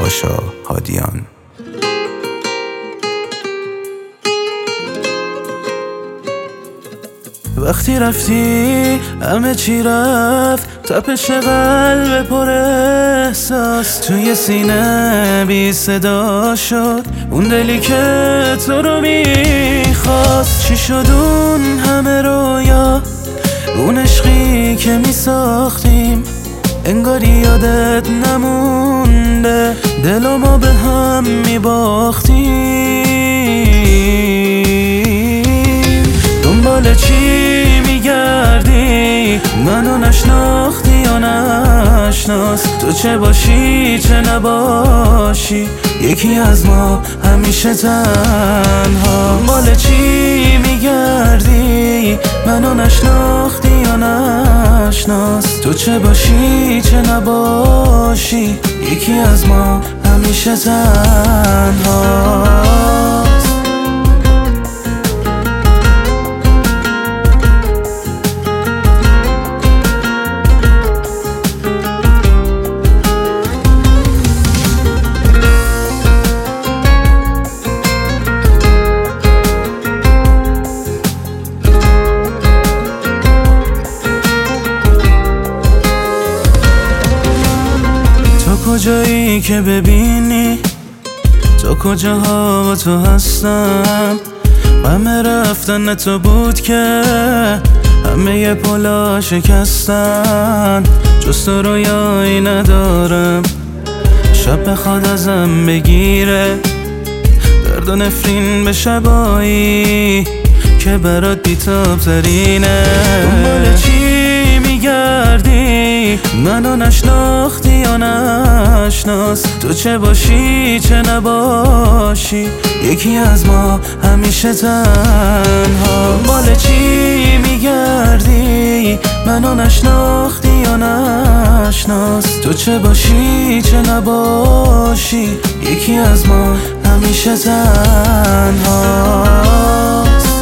پاشا هادیان. وقتی رفتی همه چی رفت، تپش قلب پر احساس توی سینه بی صدا شد، اون دلی که تو رو میخواست. چی شد اون همه رویا، اون عشقی که میساختیم، انگاری یادت نمونده، دل ما به هم میباختیم. دنبال چی میگردی؟ منو نشناختی یا نشناس؟ تو چه باشی چه نباشی، یکی از ما همیشه تنها. دنبال چی میگردی؟ منو نشناختی یا نشناس؟ تو چه باشی چه نباشی، یکی از ما همیشه تنها. کجایی که ببینی تو کجاها با تو هستم، همه رفتن تو بود که همه پلا شکستن، جز تو رویایی ندارم شب بخواد ازم بگیره، درد و نفرین به شبایی که برات بیتاب ترینه. دنبال چی میگردی؟ منو نشناختی یا نشناس؟ تو چه باشی چه نباشی، یکی از ما همیشه تنها. دنبال چی میگردی؟ منو نشناختی یا نشناس؟ تو چه باشی چه نباشی، یکی از ما همیشه تنهاست.